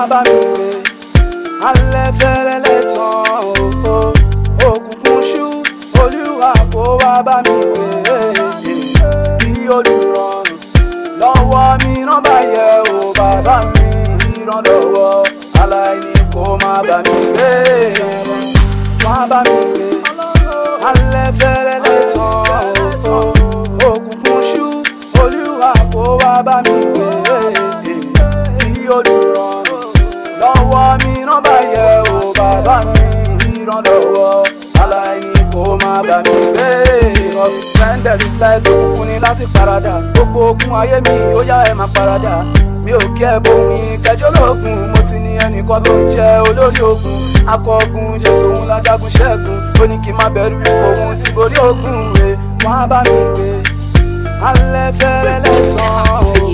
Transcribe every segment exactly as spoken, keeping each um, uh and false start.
wọ́n bá mi gbé alẹ́ fẹ́rẹ́ lẹ́tàn o òkùnkùn ṣú Olúwa kó wá bá mi gbé bí olùrànù lọ́wọ́ mi ràn báyẹ̀ o bàbá mi ìrànlọ́wọ́ aláìní kó má bá mi gbé wọ́n bá mi gbé alẹ́ fẹ́rẹ́ lẹ́tàn o òkùnkùn ṣú Olúwa kó wá bá mi gbé bí olùrànù lọ́wọ́ mi ràn báyẹ̀ o bàbá mi ìrànlọ́wọ́ aláìní kó má bá mi gbé. Ọ̀sẹ̀ is light òkùnkùn ni láti parada gbogbo ogun ayé mi ó yá ẹ máa parada mi ò kí ẹ bóun yín kẹjọ lóògùn mo ti ní ẹnìkan tó ń jẹ olórí ogun akọgun Jésù òun lájagun ṣẹ́gun ó ní kí n má bẹ̀rù ipò òun ti borí ogun rẹ̀ wọ́n bá mi gbé alẹ́ fẹ́rẹ́ lẹ́tàn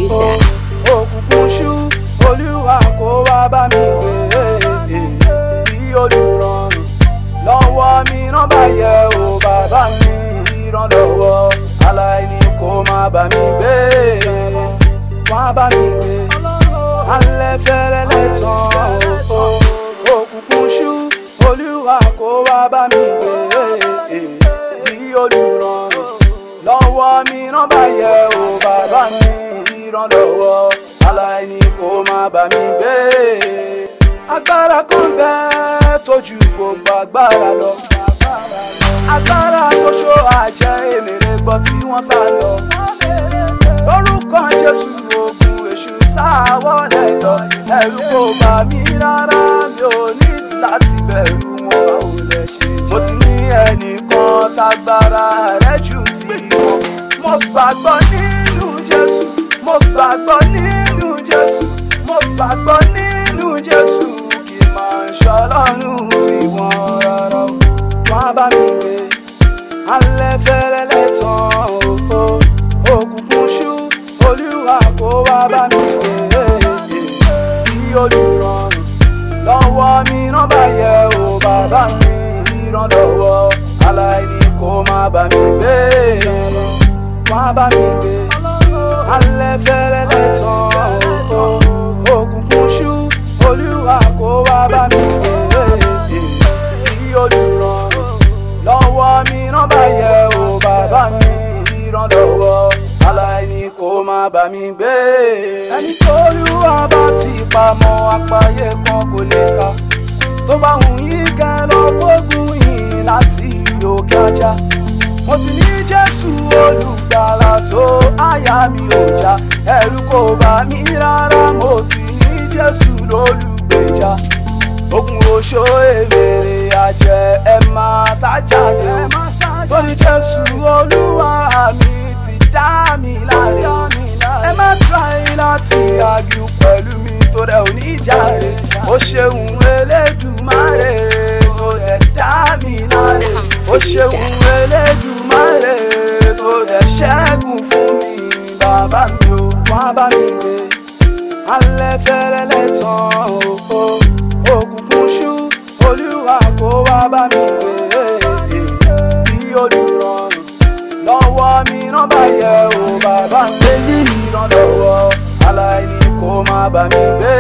òkùnkùn ṣú Olúwa kó wá bá mi gbé bí olùrànù lọ́wọ́ mi ràn báyẹ̀ o bàbá mi ìrànlọ́wọ́ aláìní kó má bá mi gbé wọ́n bá mi gbé alẹ́ fẹ́rẹ́ lẹ́tàn òkùnkùn ṣú Olúwa kó wá bá mi gbé bí olùrànù lọ́wọ́ mi ràn báyẹ̀ o bàbá mi ìrànlọ́wọ́ aláìní kó má bá mi gbé. Agbára kan bẹ́ẹ̀ tó ju gbogbo agbára lọ. Agbára tó ṣó àjẹ́ èmèrè gbọ́ tí wọ́n sá lọ. Lórúkọ Jésù ogun èṣù sáwọ́lẹ̀ lọ. Ẹ̀rù kò bà mí rárá, mi ò ní láti bẹ̀rù wọn báwo lẹ ṣe. Mo ti ní ẹnìkan tágbára rẹ̀ jù tí wọn. Mo gbàgbọ́ nínú Jésù, mo gbàgbọ́ nínú Jésù, mo gbàgbọ́ nínú Jésù. Ṣọlọ́run tí wọ́n rárá o wọ́n bá mi gbé alẹ́ fẹ́rẹ́ lẹ́tàn o òkùnkùn ṣú Olúwa kó wá bá mi gbé bí olùrànù lọ́wọ́ mi ràn báyẹ̀ o bàbá mi ìrànlọ́wọ́ aláìní kó má bá mi gbé wọ́n bá mi gbé alẹ́ fẹ́rẹ́ lẹ́tàn o òkùnkùn ṣú Olúwa kó wá bá mi gbé bí olùrànù lọ́wọ́ mi ràn báyẹ̀ o bàbá mi ìrànlọ́wọ́ aláìní kó má bá mi gbé. Ẹni tó Olúwa bá ti pamọ́ àpáyé kan kò lè ka tó bá wù yín kẹ́ lọ gbógun yín láti òkè ajá. Mo ti ní Jésù olùgbàlà so àyà mi ò já ẹ̀rù kò bà mí rárá mo ti ní Jésù lólùgbèjà ogun oṣó èmèrè àjẹ́ ẹ máa sájáde torí Jésù Olúwa mi ti dá mi láre ẹ má try láti argue pẹ̀lú mi tó rẹ̀ ò ní jàre ó ṣeun Elédùmarè tó rẹ̀ dá mi láre ó ṣeun Elédùmarè tó rẹ̀ ṣẹ́gun fún mi bàbá mi ò wọ́n bá mi gbé alẹ́ fẹ́rẹ́ lẹ́tàn o òkùnkùn ṣú Olúwa kó wá bá mi gbé bí olùrànù lọ́wọ́ mi ràn báyẹ̀ o bàbá mi ìrànlọ́wọ́ aláìní kó má bá mi gbé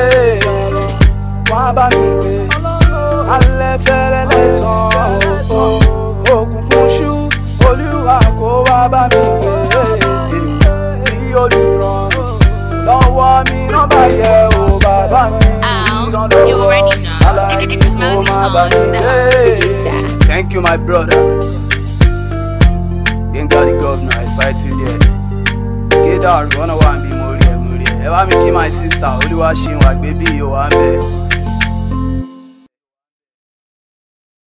wọ́n bá mi gbé alẹ́ fẹ́rẹ́ lẹ́tàn o òkùnkùn ṣú Olúwa kó wá bá mi gbé bí olùrànù lọ́wọ́ mi ràn báyẹ̀ o bàbá mi ìrànlọ́wọ́ aláìní kó má bá mi gbé. Thank you my brother. Benga the governor, I sight you there. Kedar, one of one be more, more. Ẹ bá mi kí my sister, Olúwa ṣeun àgbébí yóò wá ń bẹ̀.